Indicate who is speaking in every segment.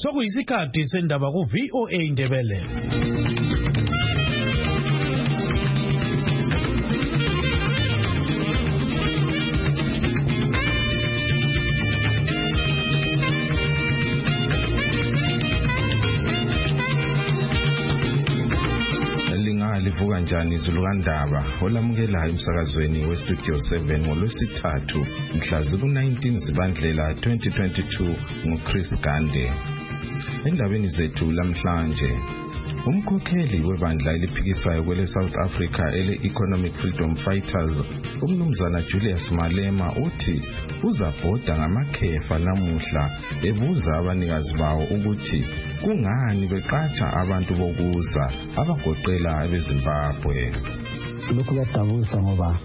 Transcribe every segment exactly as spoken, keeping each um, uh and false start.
Speaker 1: Sokuyisikhathi sendaba ku V O A Ndebele.
Speaker 2: Livuka njani izulukandaba olamukela emsakazweni we Studio seven ngolwesithathu mhla ziku nineteen Zibandlela twenty twenty-two nguChris Gande. Endabeni zethu lamhlanje, umkhokheli webandla eliphikisayo kwele South Africa ele Economic Freedom Fighters umnumzana Julius Malema uthi uzabhoda ngamakhefa namuhla ebuza abanikazi bawo ukuthi kungani beqatsha abantu bokuza abagoqela abeZimbabwe.
Speaker 3: Lokhu kuyadabusa ngoba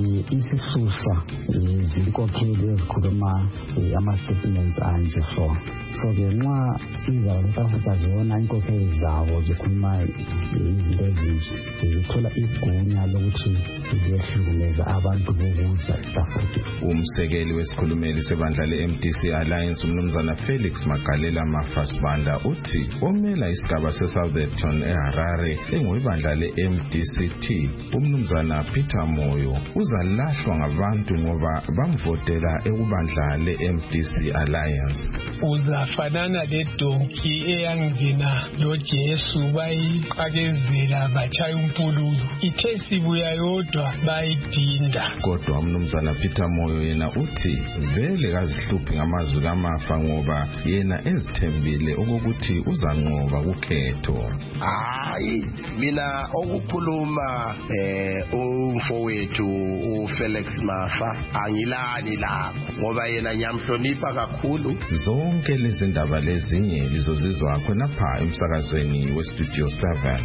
Speaker 3: isisusa izinkokheli ezikhuluma ama-statements anje so so ke nxa iZouth Africa zibona inkokheli zabo zikhuluma izinto ezinje zithola igunya lokuthi ziyehlukumeza abantu bokuza eSouth.
Speaker 2: Umsekeli wesikhulumeli sebandla le-M D C Alliance umnumzana Felix Magalela Mafasibanda uthi omela isigaba se-Southampton eHarare engowebandla le-M D C T umnumzana Peter Moyo uzalahlwa ngabantu ngoba bamvotela ekubandla le-M D C Alliance.
Speaker 4: Uzafanana ledonki eyangena loJesu bayiqakezela batshaya umpululu, ithe sibuya yodwa bayidinda.
Speaker 2: Kodwa umnumzana Peter Moyo yena uthi vele kazihluphi ngamazwi kamafa ngoba yena ezithembile okokuthi uzanqoba kukhetho.
Speaker 5: Hayi mina okukhuluma eh umfowethu uFelix Mafa angilani lapho ngoba yena nyamhlonipha kakhulu.
Speaker 2: Zonke lezi ndaba lezinye lizozizwa khona pha emsakazweni we Studio seven.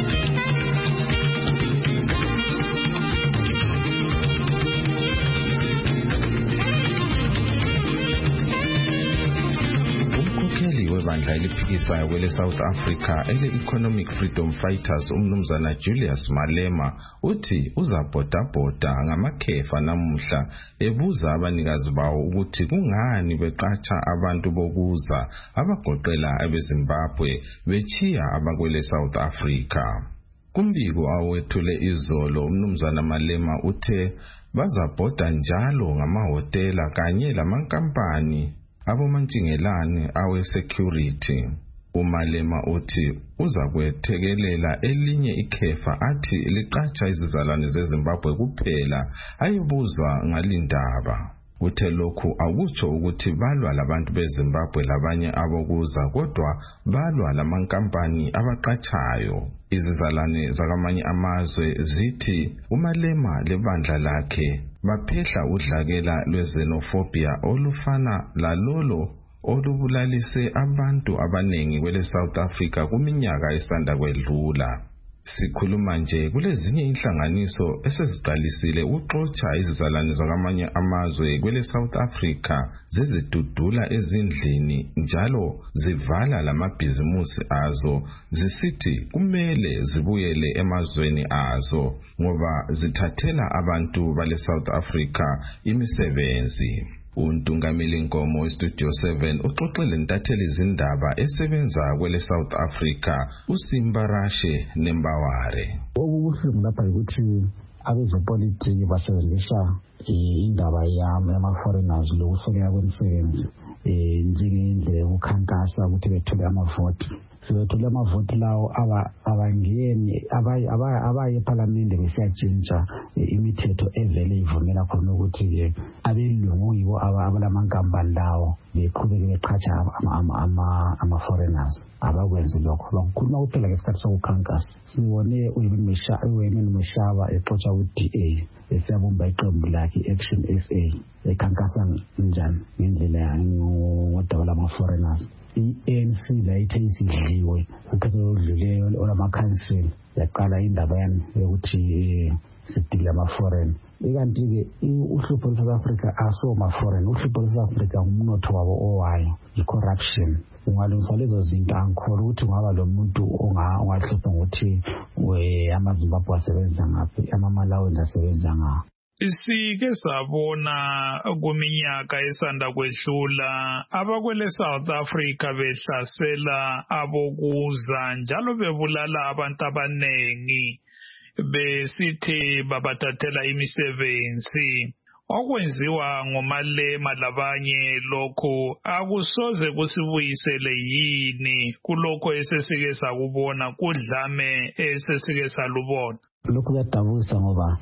Speaker 2: Webandla eliphikisayo kwele South Africa ele Economic Freedom Fighters umnumzana Julius Malema uthi uzabhodabhoda ngamakhefa namuhla ebuza abanikazi bawo ukuthi kungani beqatsha abantu bokuza abagoqela abeZimbabwe bechiya abakwele South Africa. Kumbiko awethule izolo umnumzana Malema uthe bazabhoda njalo ngamahotela kanye lamankampani abomantshingelane awe security. Umalema uthi uzakwethekelela elinye ikhefa athi liqatsha izizalwane zeZimbabwe kuphela ayebuzwa ngalindaba. Uthe lokhu akutsho ukuthi balwa labantu beZimbabwe labanye abokuza kodwa balwa lamankampani abaqatshayo. Izizalwane zakamanye amazwe zithi uMalema lebandla lakhe baphehla udlakela lwezenophobia olufana lalolo olubulalise abantu abanengi kwele South Africa kuminyaka esanda kwedlula. Sikhuluma nje kulezinye inhlanganiso eseziqalisile uxotsha izizalwane zakamanye amazwe kwele South Africa zezidudula ezindlini njalo zivala lamabhizimusi azo zisithi kumele zibuyele emazweni azo ngoba zithathela abantu bale South Africa imisebenzi. Untungameli Nkomo we Studio seven uxoxele ntatheli izindaba esebenza kwele South Africa uSimba Rashe Nembaware.
Speaker 3: Okubuhlungu lapha ukuthi abezopolitiki basebenzisa indaba yama-foreigners lokusokela kwemisebenzi njengendlela yokukhankasa ukuthi bethole amavoti. Sebethole amavoti lawo abangeni abaye eParliament besiyatshintsha imithetho evele ivumela khona ukuthi abelungu yibo abalamankampani lawo beqhubeke beqhatsha ama-foreigners. Abakwenzi lokho bakukhuluma kuphela ngesikhathi sokukhankasa. Sibone uHemen Mashaba exotsha ku-D A esiyabumba iqembu lakhe Action S A ekhankasa njani ngendlela ngodaba lama-foreigners. I-A N C layithe isidliwe ukhetho oludluleyo olamakhansela yaqala indaba yani yokuthi sidile ama-foreign. Ikanti-ke uhlupho lwe-South Africa aso ma-foreign. Uhlupho lwe-South Africa umnotho wabo owayo i-corruption. Ungalungisa lezo zinto angikholwa ukuthi ungaba lo muntu ongahlupha ngokuthi amaZimbabwe asebenza ngaphi, amaMalawi asebenza ngaphi.
Speaker 6: Sike sabona kuminyaka esanda kwedlula abakwele South Africa behlasela abokuza njalo bebulala abantu abanengi besithi babathathela imisebenzi. Okwenziwa ngomalema labanye lokho akusoze kusibuyisele yini kulokho esesike sakubona kudlame esesike salubona.
Speaker 3: Lokhu kuyadabusa ngoba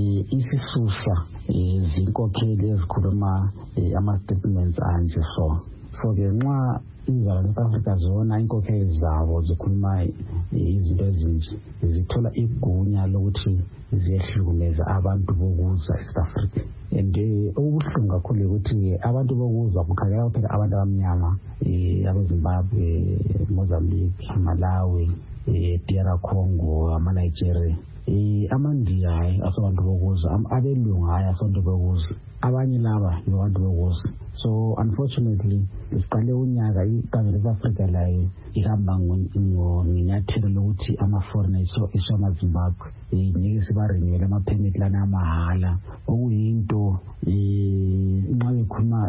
Speaker 3: isisusa izinkokheli ezikhuluma ama-statements anje so so ke nxa izala South Africa zona inkokheli zabo zikhuluma izinto ezinje zithola igunya lokuthi ziyehlukumeza abantu bokuza eSouth Africa. And okubuhlungu kakhulu ukuthi abantu bokuza kukhangela phela abantu abamnyama abeZimbabwe, Mozambique, Malawi, D R Congo, ama-Nigeria. Amandiya asabantu bokuza, abelungu hayi asabantu bokuza, abanye laba ngabantu bokuza. So unfortunately isiqale unyaka iqhawe South Africa layo ihamba nginyathelo lokuthi ama-foreigners so eShamaZimbabwe ngeke sibarenewele ama-permit lana amahala okuyinto nxa bekhuluma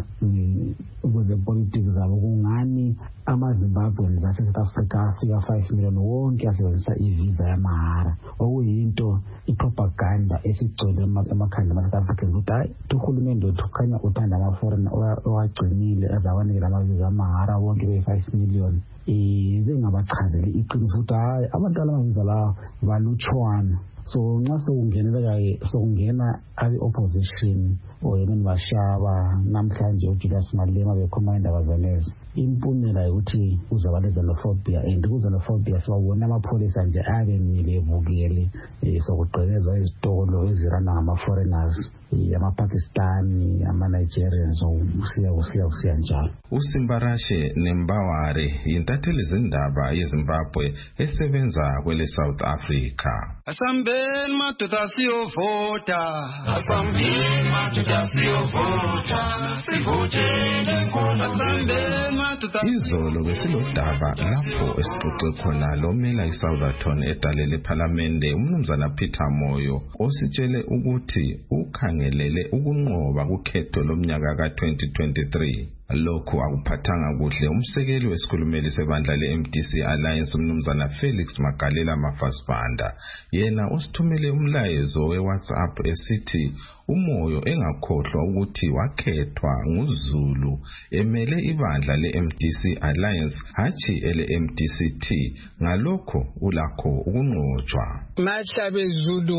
Speaker 3: ukuze politics zabo kungani amaZimbabweans ase-South Africa afika five million wonke asebenzisa ivisa yamahara okuyinto ipropaganda esigcwele emakhanda ama-South Africans ukuthi hayi uhulumende wethu khanya uthanda ama-foreign owagcinile azawanikela amavisa amahara wonke be-five million. Bengabachazeli iqiniso ukuthi hayi abantu alamavisa lawo balutshwana. So nxa sokungenela sokungena abi-opposition oyena bashaba namhlanje uJulius Malema bekhuluma indaba zalezo, impumela ukuthi uzaba lezanophobia and kuzanophobia sibabona amapholisa nje abemile evukele sokugqekeza izitolo ezirana ngama-foreigners ama-Pakistani, ama-Nigerians usiya usiya usiya njalo.
Speaker 2: uSimbarashe Nembaware yintatheli zindaba yeZimbabwe esebenza kwele South Africa.
Speaker 7: Asambeni madoda siyovota, asambeni madoda siyovota, sivotele khona. Asambeni madoda.
Speaker 2: Izolo besilodaba lapho esixoxe khona lomela iSouthern edalele eParliamente umnumzana Peter Moyo ositshele ukuthi ukhangelele ukunqoba kukhetho lomnyaka ka twenty twenty-three. Lokhu akuphathanga kuhle umsekeli wesikhulumeli sebandla le-M D C Alliance umnumzana Felix Magalela Mafasibanda. Yena usithumele umlayezo we-WhatsApp esithi uMoyo engakhohlwa ukuthi wakhethwa nguZulu emele ibandla le-M D C Alliance hathi ele-M D C T, ngalokho ulakho ukunqotshwa.
Speaker 4: Mahlabe Zulu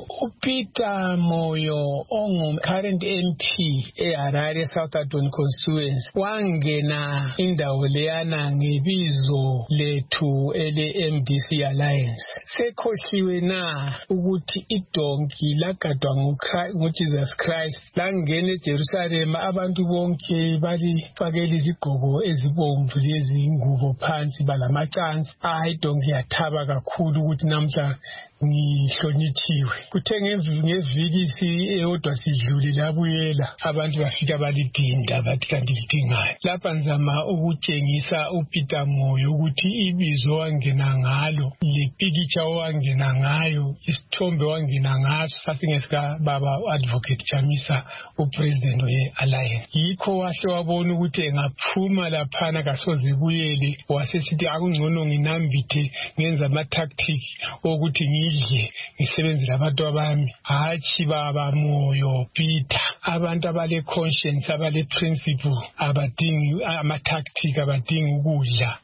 Speaker 4: uPeter Moyo ongu current M P eHarare Southern Constituency wangena indawo leyana ngebizo lethu ele-M D C Alliance. Sekhohliwe na ukuthi idonki lagadwa nguJesus Christ langena eJerusalem abantu bonke balifakela izigqoko ezibomvu lezi ngubo phansi balamacansi. Hayi idonki yathaba kakhulu ukuthi namhla ngihlonithiwe. Kuthe ngeviki eyodwa sidlule labuyela abantu bafika balidinda bathi kanti lidingayo. Lapha ngizama ukutshengisa uPeter Moyo ukuthi ibizo wangena ngalo, lepikitsha wangena ngayo, isithombe wangena ngaso sasingesika baba advocate Chamisa upresident we-Alliance. Yikho wahle wabona ukuthi engaphuma laphana kasoze buyele, wasesithi akungcono nginambithe ngenza ama-tactic ukuthi ngidle ngisebenzela abantu abami. Hatshi baba Moyo Peter, abantu abale conscience abale principle abadingi ama-tactic abadingi ukudla.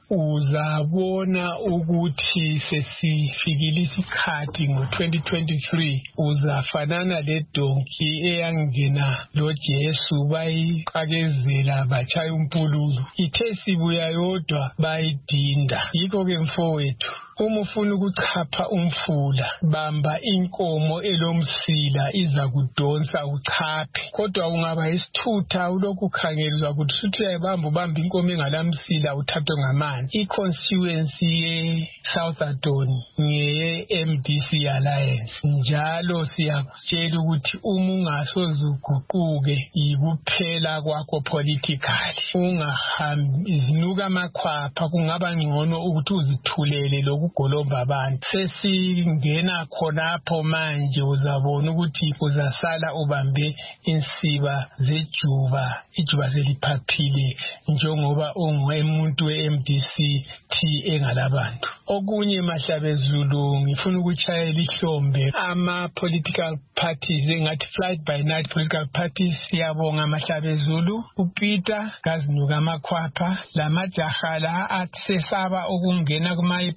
Speaker 4: Uzabona ukuthi sesifikile isikhathi ngo twenty twenty-three uzafanana le donki eyangena lo Jesu bayiqakezela batshaya umpululu, ithe sibuya yodwa bayidinda. Yikho ke mfowethu uma ufuna ukuchapha umfula bamba inkomo elomsila iza kudonsa uchaphe, kodwa ungaba isithutha ulokhu ukhangelwa ukuthi usuthi uyayibamba ubamba inkomo engalamsila uthathwe ngamanzi. I-constituency ye-Southern ngeye-M D C Alliance njalo siyakutshela ukuthi uma ungasoze uguquke yikuphela kwakho politically, ungahambi izinuka amakhwapha, kungaba ngcono ukuthi uzithulele lokhu ukugolomba abantu. Sesingena khonapho manje uzabona ukuthi uzasala ubambe insiba zejuba, ijuba zeliphaphile njengoba ungumuntu we-M D C T engalabantu. Okunye Mahlabezulu ngifuna ukuchayela ihlombe ama-political parties engathi flight by night political parties. Siyabonga Mahlabezulu, uPeter Kazinuka amakhwapha, lamajaha la atsesaba ukungena kuma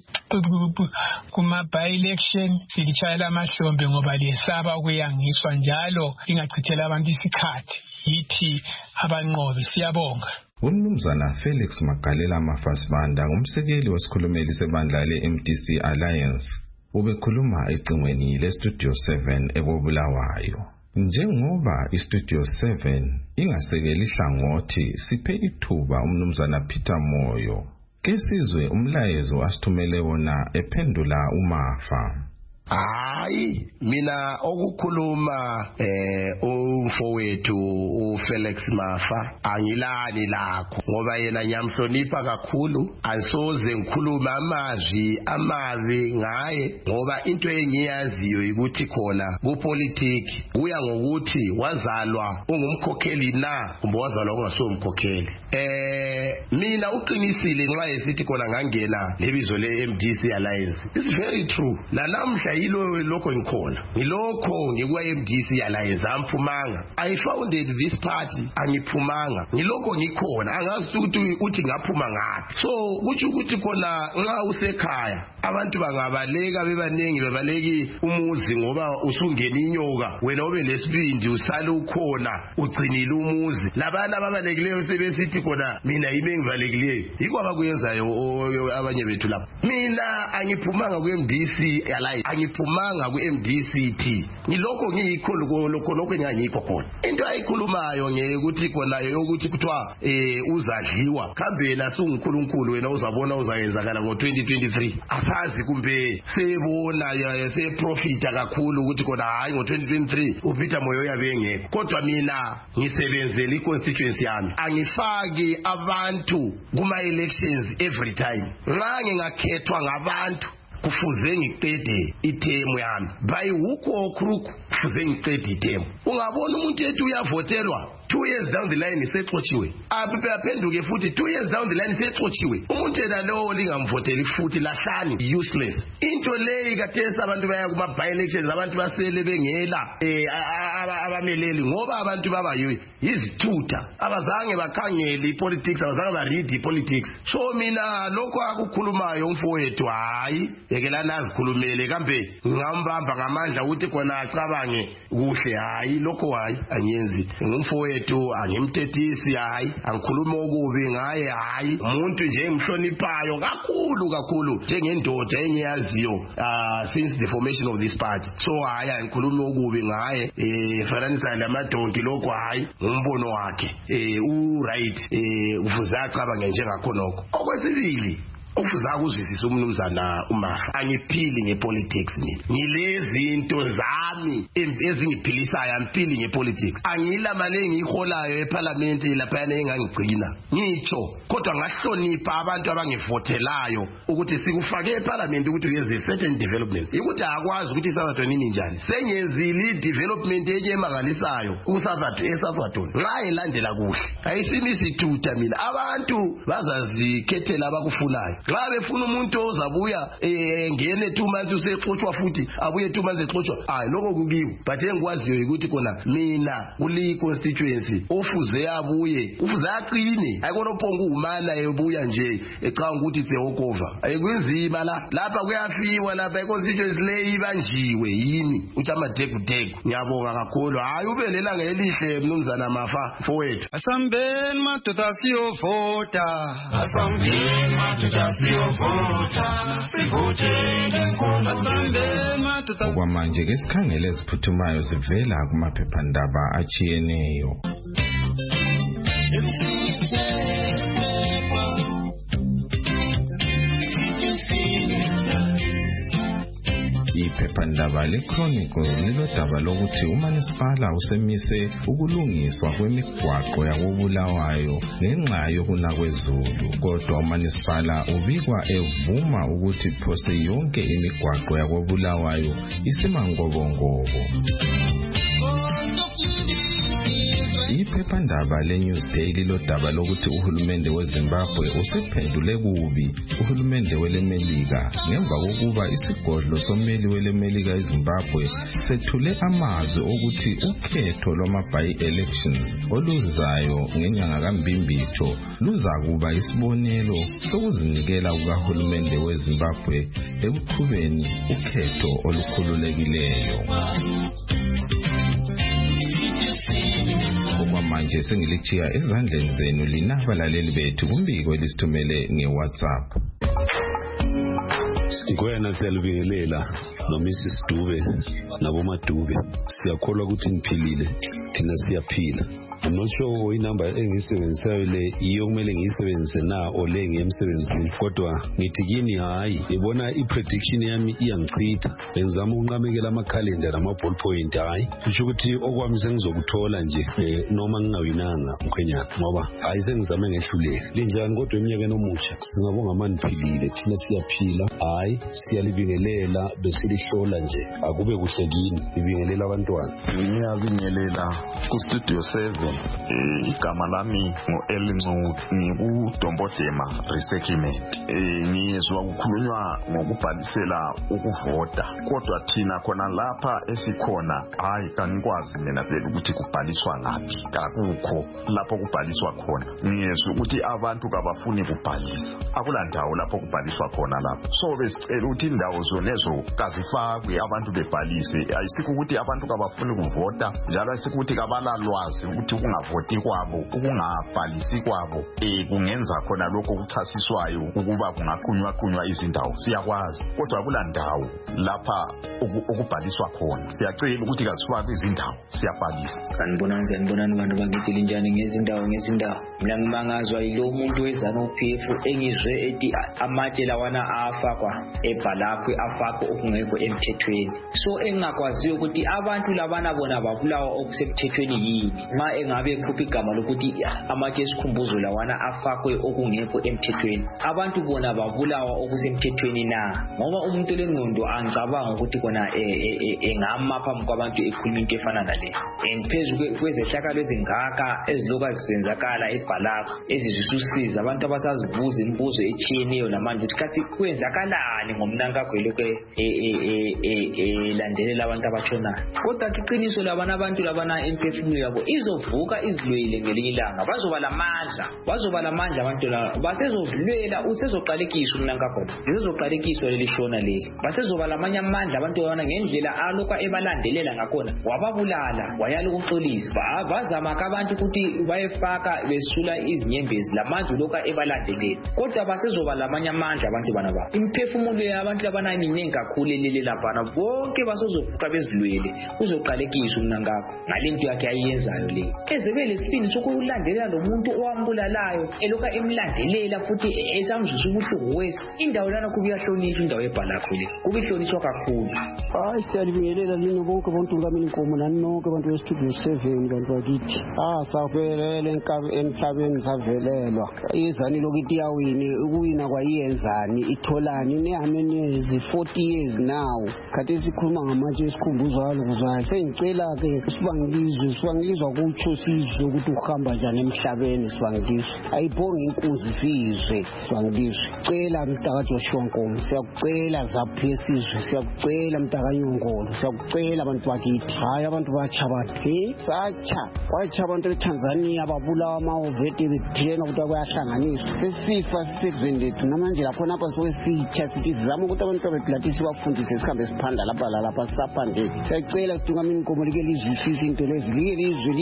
Speaker 4: kuma by-election. Silichayela amahlombe ngoba lesaba ukuyangiswa njalo ingachithela abantu isikhathi. Yithi abanqobi. Siyabonga.
Speaker 2: Umnumzana Felix Magalela Mafasibanda ngumsekeli wesikhulumeli sebandla le-M D C Alliance ubekhuluma ecingweni le-Studio seven eBulawayo. Njengoba iStudio seven ingasekeli hlangothi, siphe ithuba umnumzana Peter Moyo ke sizwe umlayezo asithumele wona ephendula uMafa.
Speaker 5: Hayi mina okukhuluma eh umfowethu uFelix Mafa angilani lakho ngoba yena nyamhlonipha kakhulu, ansoze ngikhuluma amazwi amavi ngaye ngoba into engiyaziyo ukuthi khona kupolitiki kuya ngokuthi wazalwa ungumkhokheli na kumbe wazalwa ungasomkhokheli. Eh mina uqinisile nxa esithi khona ngangena lebizo le-M D C Alliance. It's very true. La namhla yilo lokho ngikhona ngilokho ngikwa-M D C Alliance amphumanga. I founded this party angiphumanga, ngilokho ngikhona, angazi ukuthi uthi ngaphuma ngaphi. So kuthi ukuthi khona nxa usekhaya abantu bangabaleka bebanengi bebaleki umuzi ngoba usungena inyoka, wena ube lesibindi usale ukhona ugcinile umuzi. Labana ababalekileyo sebesithi khona mina yimi engivalekileyo, yikho abakuyenzayo abanye bethu lapha. Mina angiphumanga ku-M D C Alliance, angiphumanga ku-M D C T. Ngilokho ngiyikho lokho lokho engangikho khona. Into ayikhulumayo ngeke ukuthi khona yokuthi kuthiwa eh uzadliwa kambe yena sungunkulunkulu, wena uzabona uzayenzakala ngo twenty twenty-three. Asazi kumbe sebona ya seprofita kakhulu ukuthi khona hayi ngo twenty twenty-three uPeter Moyo yabe ngekho. Kodwa mina ngisebenzela iconstituency yami, angifaki abantu kuma elections every time. Nxa ngingakhethwa ngabantu kufuze ngiqede ithemu yami, by hook or crook kufuze ngiqede ithemu. Ungabona umuntu ethi uyavotelwa two years down the line isexotshiwe, aphe aphenduke futhi two years down the line isexotshiwe. Umuntu yena lo lingamvoteli futhi lahlani useless. Into leyi kathesa abantu baya kuma by elections, abantu basele bengela eh abameleli ngoba abantu baba yizithutha, abazange bakhangele ipolitics, abazange ba read ipolitics. So mina lokho akukhulumayo umfowethu hayi yekela nazikhulumele kambe ngambamba ngamandla ukuthi khona acabange kuhle, hayi lokho hayi anyenzi. Ngumfowethu angimthethisi, hayi angikhuluma okubi ngaye, hayi umuntu nje engimhloniphayo kakhulu kakhulu njengendoda engiyaziyo uh, since the formation of this party. So hayi angikhuluma okubi ngaye, eh fananisa lamadonki lokho hayi umbono wakhe eh u right eh ufuza acabange njengakhonoko. Okwesibili ufuza ukuzwisisa umnumzana uMafa, angiphili ngepolitics mina. Ngilezi into zami ezingiphilisayo, angiphili ngepolitics. Angila mali engiholayo eParliament lapha engangigcina ngitsho, kodwa ngahlonipha abantu abangivotelayo ukuthi sikufake eParliament ukuthi uyenze certain developments. Ukuthi akwazi ukuthi iSouth nini njani. Sengenzile development eyemangalisayo uSouth eSouth. Nxa elandela kuhle ayisimisi thutha mina. Abantu bazazikhethela abakufunayo. Nxa befuna umuntu ozabuya engene two months usexoxwa futhi abuye two months exoxwa, hayi lokho kukiwo. But engikwaziyo ukuthi khona mina kuli constituency ofuze abuye ufuze aqine, ayikona ophonga umana ebuya nje ecanga ukuthi it's a walkover. Ayikwinzima la lapha kuyafiwa lapha iconstituency leyi banjiwe yini uthi amadegu degu. Ngiyabonga kakhulu, hayi ubelela ngelihle mnumzana Mafa mfowethu.
Speaker 7: Asambeni madoda siyovota, asambeni madoda siyovota, sivotele nkulu. Asambeni madoda.
Speaker 2: Okwamanje ke sikhangele eziphuthumayo zivela kumaphephandaba achiyeneyo. iphephandaba leChronicle lilodaba lokuthi umasipala usemise ukulungiswa kwemigwaqo yakobulawayo ngenxa yokuna kwezulu. Kodwa umasipala ubikwa evuma ukuthi phose yonke imigwaqo yakobulawayo isemangobongobo. Iphephandaba leNewsday lilodaba lokuthi uhulumende weZimbabwe usephendule kubi uhulumende weleMelika ngemva kokuba isigodlo sommeli weleMelika eZimbabwe sethule amazwi okuthi ukhetho lwama-by-elections oluzayo ngenyanga kaMbimbitho luzakuba isibonelo sokuzinikela kukahulumende weZimbabwe ekuqhubeni ukhetho olukhululekileyo. Manje sengilichiya ezandleni zenu lina abalaleli bethu kumbiko elisithumele ngeWhatsApp.
Speaker 8: Ngoyana siyalibingelela no Missus Dube nabo Madube. Siyakholwa ukuthi niphilile, thina siyaphila. I'm not sure inamba engisebenzisayo le iyo kumele ngiyisebenzise na ole ngiyemsebenzini, kodwa ngithi kini hayi ibona iprediction yami iyangichitha. Benzama ukunqamekela amakhalenda nama ballpoint hayi kusho ukuthi okwami sengizokuthola nje eh, noma ngingawinanga mkhwenyana ngoba hayi sengizame ngehluleka. Linjani kodwa eminyakeni omutsha singabonga amaniphilile, thina siyaphila hayi siyalibingelela besilihlola nje akube kuhle kini ibingelela abantwana.
Speaker 9: Ngiyabingelela ku studio seven. Eh, igama lami ngo-Elincu ngikuDombodema Resettlement. Eh, ngiyezwa ukukhulunywa ngokubhalisela ukuvota, kodwa thina khona lapha esikhona hayi kanikwazi mina vele ukuthi kubhaliswa ngaphi, kakukho lapho kubhaliswa khona. Ngiyezwa ukuthi abantu kabafuni kubhalisa, akulandawo lapho kubhaliswa khona lapho. So besicela ukuthi indawo zonezo kazifakwe abantu bebhalise. Ayisikho ukuthi abantu kabafuni kuvota, njalo ayisikho ukuthi kabalalwazi ukuthi ukungavoti kwabo, ukungabhalisi kwabo eh kungenza khona lokho kuchasiswayo ukuba kungaqunywa qunywa izindawo. Siyakwazi kodwa akulandawo lapha ukubhaliswa khona. Siyacela ukuthi kasifakwe izindawo siyabhalisa.
Speaker 10: Sanibonani sanibonani bantu bangithi njani ngezindawo ngezindawo. Mina ngimangazwa yilo umuntu wezana uP F engizwe ethi amatshe lawana afakwa ebhalakwe afakwe okungekho emthethweni. So engakwazi ukuthi abantu labana bona babulawa okusemthethweni yini. Ma engabe ekhupha igama lokuthi amatshe esikhumbuzo lawana afakwe okungekho emthethweni. Abantu bona babulawa okusemthethweni na. Ngoba umuntu lengqondo angicabanga ukuthi kona engama phambi kwabantu ekhuluma into efana nale. And phezulu kwezehlakalo ezingaka eziloka zisenzakala ebhalaka ezizisusiza abantu abasazibuza imibuzo echiyeneyo namanje ukuthi kathi kwenzakalani ngomnanka kwelokwe elandelela abantu abatshonayo. Kodwa iqiniso labana abantu labana emphefumulo yabo izovuka izilwele ngelinye ilanga, bazoba lamandla bazoba lamandla abantu la basezodlulela usezoqalekiswa umnanka khona usezoqalekiswa lelishona leli basezoba lamanye amandla abantu babona ngendlela aloka ebalandelela ngakhona wababulala wayala ukuxolisa bazama abantu ukuthi bayefaka besula izinyembezi lamandla loka ebalandelela kodwa basezoba lamanye amandla abantu bana ba imphefumulo yabantu labana iminengi kakhulu leli lapha bonke basezovuka bezilwele uzoqalekiswa umnankakho ngalento yakhe ayenzayo le ezebele sipini sokulandelela lo muntu owambulalayo eloka emlandelela futhi esamzuza ubuhlungu wesi indawo lana kubuyahlonishwa indawo ebhalakho le kubihlonishwa kakhulu.
Speaker 11: Hayi siyalibingelela lino bonke abantu ngamini inkomo nani nonke abantu bestudio seven bantu bakithi. Ah savelele enkabe emhlabeni savelelwa izani lokuthi yawini ukuwina kwayenzani itholani nehameni forty years now kade sikhuluma ngamatshe esikhumbuzo lokuzwayo sengicela ke sibangizwe sibangizwa kutsho sizwe ukuthi uhamba njani emhlabeni sibangizwe ayibonga inkunzi sizwe sibangizwe cela mntaka Joshua Nkomo siyakucela zaphi esizwe siyakucela mntaka Nyongolo siyakucela abantu bakithi hayi abantu batsha bathi satsha kwatsha abantu eTanzania babulawa amawovete bethena ukuthi bayahlanganiswa sesifa sisezwendethu namanje lapho napha sokwesitsha sitizama ukuthi abantu beplathisi bafundise sikhambe siphanda lapha lapha saphande siyacela sidungamini inkomo like lizwisise into lezi like lizwe liye kuyo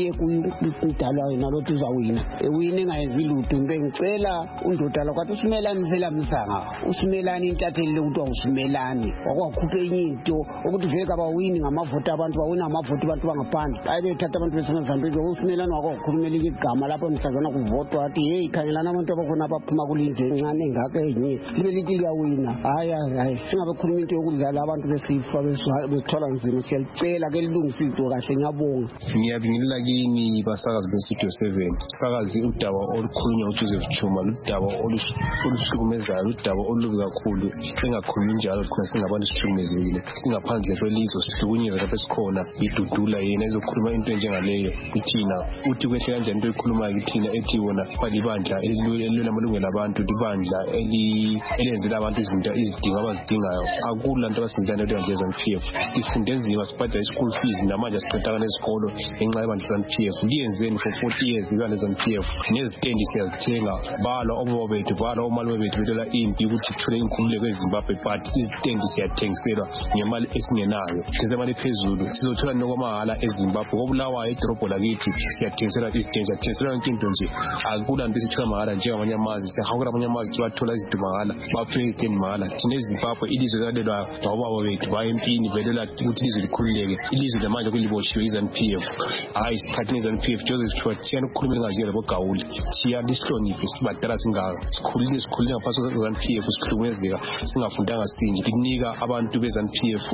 Speaker 11: idalwa yena lothi uzawina ewina engayenzi lutho into engicela undoda lo kwathi usimelani selamsanga usimelani intatheli ukuthi awusimelani wakwakhupha enye into ukuthi veka bawini ngamavoti abantu bawina ngamavoti abantu bangaphandle hayi bethatha abantu beseMozambique usimelani wakwakhulumela igama lapho mhlazana kuvotwa athi hey khangelana abantu abakhona abaphuma kulindle encane ngake enye libe lithi liyawina hayi hayi singabe khuluma into yokudlala abantu besifa bethola nzima siyacela ke lilungise into kahle ngiyabonga
Speaker 12: ngiyabingelela kini basakazi beStudio seven sakazi udaba olukhulunywa uJoseph Chuma udaba oluhlukumezayo udaba olubi kakhulu engakhulumi njalo thina singabantu sihlukumezekile singaphandle kwelizwe sihlukunyezwa lapho esikhona idudula yena ezokhuluma into enjengaleyo kuthina uthi kwehle kanjani into ekhulumayo kuthina ethi wona balibandla elilwela amalungelo abantu libandla elenzela abantu izinto izidingo abazidingayo akula nto abasinzana leyo nje ZANU-P F sifunde nzima sibhadala school fees namanje siqedakana esikolo enxa yebandla ZANU-P F liyenzeni for forty years ibandla ZANU-P F nezitendi siyazithenga bala obaba bethu bala omalume bethu bethola impi ukuthi sithole inkhululeko eZimbabwe but izitendi siyathengiselwa ngemali esingenayo ngemali ephezulu sizothola nokwamahala eZimbabwe kobulawayo edorobho lakithi siyathengiselwa izitendi siyathengiselwa yonke into nje akula nto esithola mahala njengamanye amazwe siyahawukela amanye amazwe bathola izinto mahala baphe izitendi mahala thina eZimbabwe ilizwe lalelwa ngobaba bethu baye empini velela ukuthi ilizwe likhululeke ilizwe lamanje kuliboshiwe iZANU-P F hayi isikhathini iZANU-P F Joseph Chuma thiyana ukukhuluma ngaziyela bogawule thiya lihloniphe sibadala singaka sikhulile sikhulile ngaphansi kweZANU-P F sihlukumezeka singafundanga sinje linika abantu beZANU-P F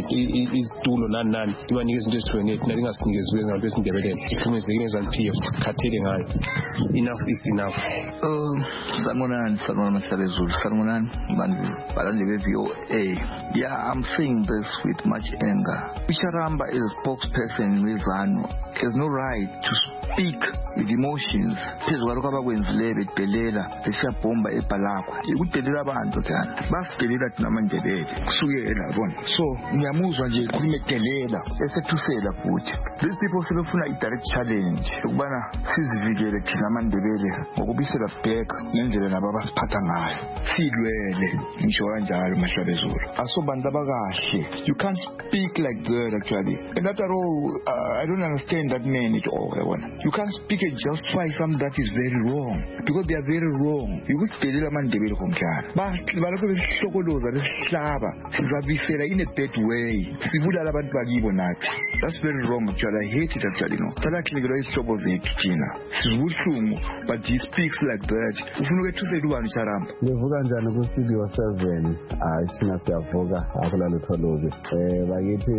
Speaker 12: izitulo nani nani libanike izinto ezihlukeneyo thina lingasinikeziwe ngabantu besindebelele ihlukumezekile iZANU-P F sikhathele ngayo enough is enough.
Speaker 13: um sanibonani sanibona Mahlabezulu sanibonani bantu balandeli be-V O A. Yeah, I'm saying this with much anger. Charamba is a spokesperson with ZANU has no right to speak with emotions phezu kwalokho abakwenzile bedelela besiyabhomba ebhalakwa ikudelela abantu kana basidelela thina amandebele kusukela yabona so ngiyamuzwa nje ikhuluma edelela esethusela futhi these people sebefuna i-direct challenge ukubana sizivikele thina amandebele ngokubisela back ngendlela nabo abasiphatha ngayo silwele ngisho kanjalo Mahlabezulu asobantu abakahle you can't speak like that actually and after all uh, I don't understand that man at all yabona you can't speak and justify something that is very wrong because they are very wrong ukusidelela amandebele konjalo balokho besihlokoloza besihlaba sizabisela in a bad way sibulala abantu bakibo nathi that's very wrong actually I hate it actually no talakhilekelwa isihlobo zethu thina sizibuhlungu but he speaks like that ufuna ukwethusela ubani Charamba
Speaker 3: ngivuka njani ku Studio seven hayi thina siyavuka akula lutho lobe eh bakithi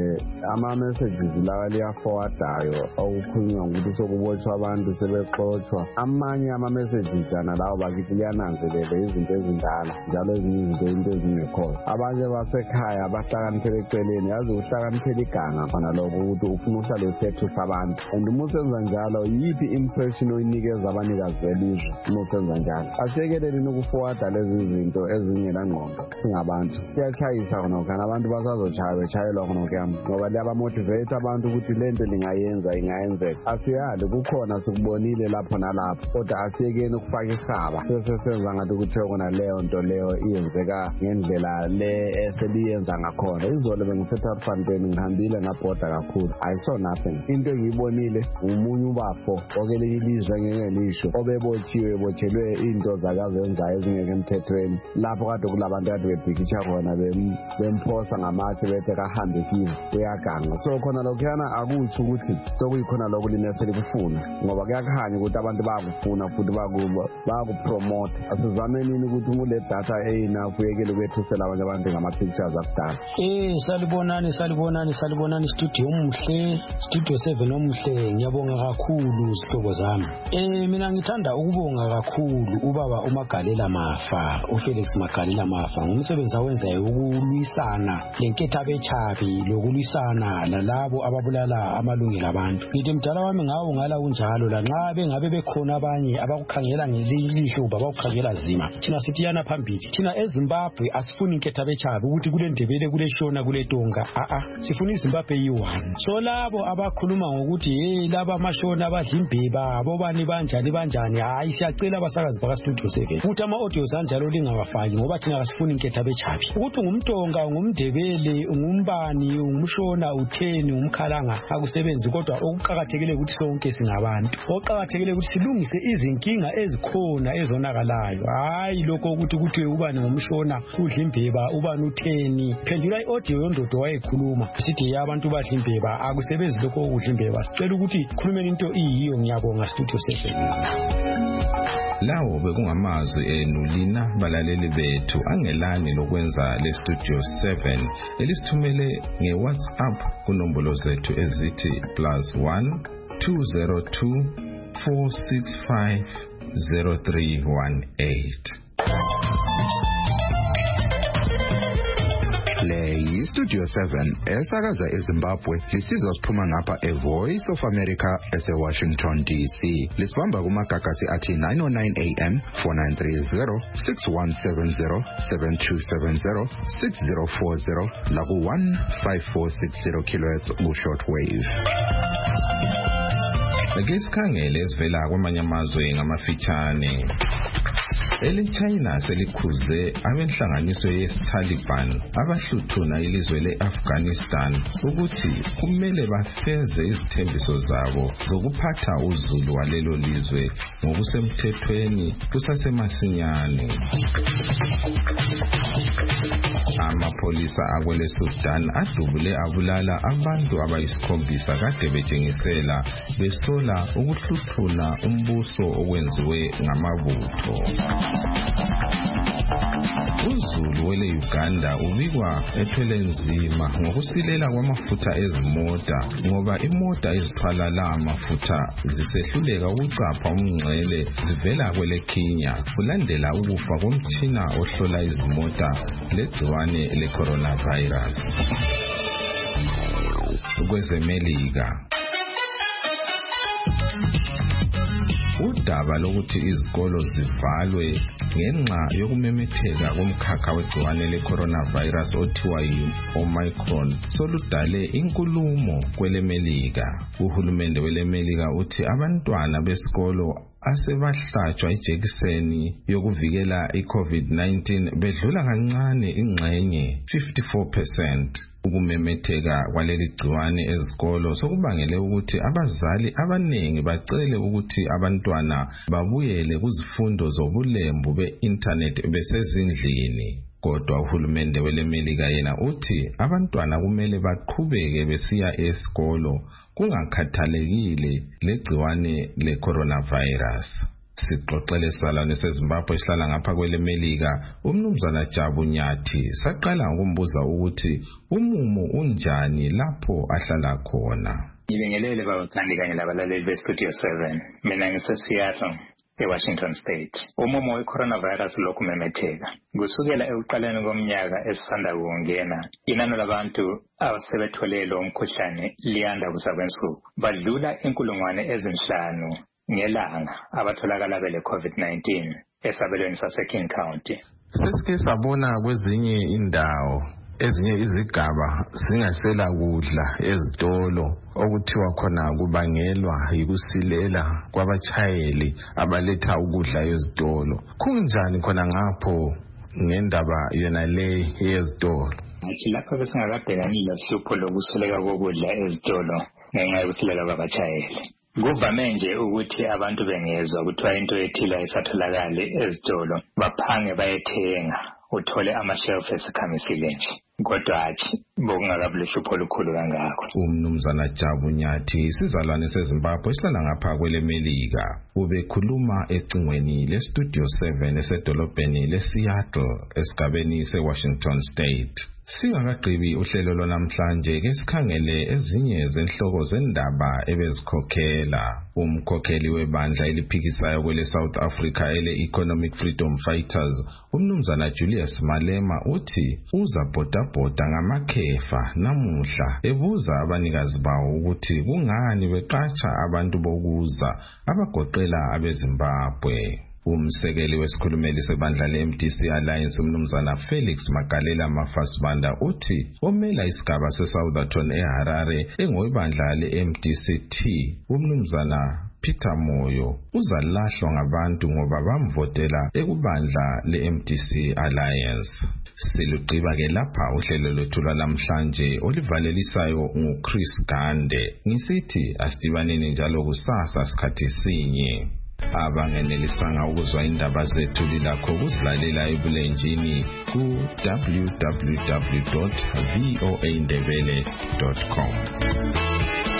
Speaker 3: eh ama messages lawa liya forwardayo awukhulunywa ukuthi sokubotshwa abantu sebexoxwa amanye ama messages ana lawo bakithi liyananzelela izinto ezindala njalo ezinye izinto into ezingekho abanye basekhaya bahlakaniphele eceleni yazi uhlakaniphele iganga khona lokho ukuthi ufuna uhlale usethusa abantu and umusenza njalo yipi impression oyinikeza abanikazi belizwe umusenza njalo asiyekeleni ukuforwarda lezi zinto ezingela ngqondo singabantu siyachayisa khona kana abantu basazochaya bechayelwa khona kuyami ngoba liyaba motivate abantu ukuthi lento lingayenza ingayenzeka asiyali kukhona sikubonile lapho nalapho kodwa asiyekeni ukufaka ihaba sesenza ngathi ukuthi khona leyo nto leyo iyenzeka ngendlela le eseliyenza ngakhona izolo bengisetha Fontaine ngihambile ngabhoda kakhulu I saw nothing into engiyibonile umunye ubafo okele ilizwe ngeke lisho obebotshiwe botshelwe into zakazenzayo ezingeke emthethweni lapho kade kulabantu kade bebhikisha khona bemphosa ngamathi bethe kahambe kiwo uyaganga so khona lokhuyana akuthi ukuthi sokuyikhona lokho linesele kufuna ngoba kuyakhanya ukuthi abantu bayakufuna futhi bakuba bakupromote asizamenini ukuthi kule data enough uyekele ukwethusela abanye abantu ngama pictures akudala
Speaker 14: eh salibonani salibonani salibonani studio omuhle Studio seven omuhle ngiyabonga kakhulu sihlobo zami eh mina ngithanda ukubonga kakhulu ubaba uMagalela Mafa uFelix Magalela Mafa ngumsebenzi awenzayo ukulwisana lenketha bechabi lokulwisana lalabo ababulala amalungelo abantu ngithi mdala wami ngawo ngala unjalo la nxa bengabe bekhona abanye abakukhangela ngelihlo babakukhangela zima thina sithi yana phambili thina eZimbabwe asifuni inketha bechabi ukuthi kule ndebele kule shona kule tonga a a sifuna iZimbabwe yi-one so labo abakhuluma ngokuthi hey laba amashona abadla imbeba abobani banjani banjani hayi siyacela abasakazi baka Studio seven ukuthi ama audios anjalo lingawafaki ngoba thina asifuni inketha bechabi ukuthi ngumtonga ngumdebele ngumbani ngumshona utheni umkhalanga akusebenzi kodwa okuqhakathekile ukuthi sonke singabantu oqhakathekile ukuthi silungise izinkinga ezikhona ezonakalayo hayi lokho ukuthi kuthi ubani ngomshona udla imbeba ubani utheni phendula iaudio yondodo wayekhuluma sithi abantu badla imbeba akusebenzi lokho ukudla imbeba sicela ukuthi khulumeni into iyiyo ngiyabonga Studio seven.
Speaker 2: Lawo bekungamazwi enu lina balaleli bethu angelani lokwenza le Studio seven elisithumele ngeWhatsApp kunombolo zethu ezithi plus one two zero two four six five zero three one eight.
Speaker 15: Le Studio seven esakaza eZimbabwe lisizwa siphuma ngapha eVoice of America eseWashington D C. Lisibamba kumagagasi athi nine oh nine A M four nine three zero six one seven zero seven two seven zero six zero four zero laku one five four six zero kilohertz ku shortwave.
Speaker 2: Ake sikhangele esivela kwamanye amazwe ngamafitshane. Ele China selikhuze abenhlanganiso ye-Taliban abahluthuna ilizwe le-Afghanistan ukuthi kumele bafeze izithembiso zabo zokuphatha uzulu walelo lizwe ngokusemthethweni kusasemasinyane. Amapolisa akwele Sudan adubule abulala abantu abayisikhombisa kade betshengisela besola ukuhluthuna umbuso okwenziwe ngamabutho. Uzulu wele Uganda ubikwa ethwele nzima ngokusilela kwamafutha ezimota ngoba imota ezithwala la mafutha zisehluleka ukucapha umngcele zivela kwele Kenya kulandela ukufa komtshina ohlola izimota legciwane le-coronavirus. Kwezemelika udaba lokuthi izikolo zivalwe ngenxa yokumemetheka komkhakha wegciwane le-coronavirus othiwa yi-Omicron soludale inkulumo kwelemelika. Uhulumende welemelika uthi abantwana besikolo asebahlatshwa ijekiseni yokuvikela i-COVID nineteen bedlula kancane ingxenye fifty-four percent. Ukumemetheka kwaleli gciwane ezikolo sokubangele ukuthi abazali abaningi bacele ukuthi abantwana babuyele kuzifundo zobulembu be-internet besezindlini. Kodwa uhulumende welemelika yena uthi abantwana kumele baqhubeke besiya esikolo kungakhathalekile legciwane le-coronavirus. Sixoxele salane seZimbabwe esihlala ngapha kwelemelika umnumzana Jabu Nyathi saqala ukumbuza ukuthi umumo unjani lapho ahlala khona.
Speaker 16: Ngibingelele babathandi kanye labalaleli beStudio seven. Mina ngiseSeattle eWashington State. Umumo we-coronavirus lokhu memetheka. Kusukela ekuqaleni komnyaka esisanda kungena, inani labantu abasebethole lo mkhuhlane liyanda kusakwensuku. Badlula inkulungwane ezinhlanu ngelanga abatholakala bele COVID nineteen esabelweni sase-King County.
Speaker 2: Sesike sabona kwezinye indawo ezinye izigaba singasela kudla ezitolo okuthiwa khona kubangelwa yikusilela kwabachayeli abaletha ukudla ezitolo. Kunjani khona ngapho ngendaba yona le yezitolo?
Speaker 16: Athi lapho besingakabhekani lohlupho lokusuleka kokudla ezitolo ngenxa yokusilela kwabachayeli. Kuvame nje ukuthi abantu bengezwa kuthiwa into ethile ayisatholakali ezitolo baphange bayethenga uthole ama-shelf esikhamisile nje. Kodwa athi bokungakabi uhlupho olukhulu kangako.
Speaker 2: Umnumzana Jabu Nyathi isizalwane seZimbabwe esihlala ngapha kwelemelika ubekhuluma ecingweni leStudio seven esedolobheni leSeattle esigabeni seWashington State. Singakagqibi uhlelo lwanamhlanje ke sikhangele ezinye zenhloko zendaba ebezikhokhela. Umkhokheli webandla eliphikisayo kwele South Africa ele Economic Freedom Fighters umnumzana Julius Malema uthi uzabhodabhoda ngamakhefa namuhla ebuza abanikazi bawo ukuthi kungani beqatsha abantu bokuza abagoqela abeZimbabwe. Umsekeli wesikhulumeli sebandla le-M D C Alliance umnumzana Felix Magalela Mafasibanda uthi omela isigaba seSoutherton eHarare engoyibandla le-M D C T umnumzana Peter Moyo uzalahlwa ngabantu ngoba bamvotela ekubandla le-M D C Alliance. Siluqiba ke lapha uhlelo lwethu lwalamhlanje olivalelisayo nguChris Gande. Ngisithi asidibaneni njalo kusasa sikhathi sinye. Abangenelisanga ukuzwa indaba zethu lilakho ukuzilalela ebulenjini ku w w w dot v o a ndebele dot com.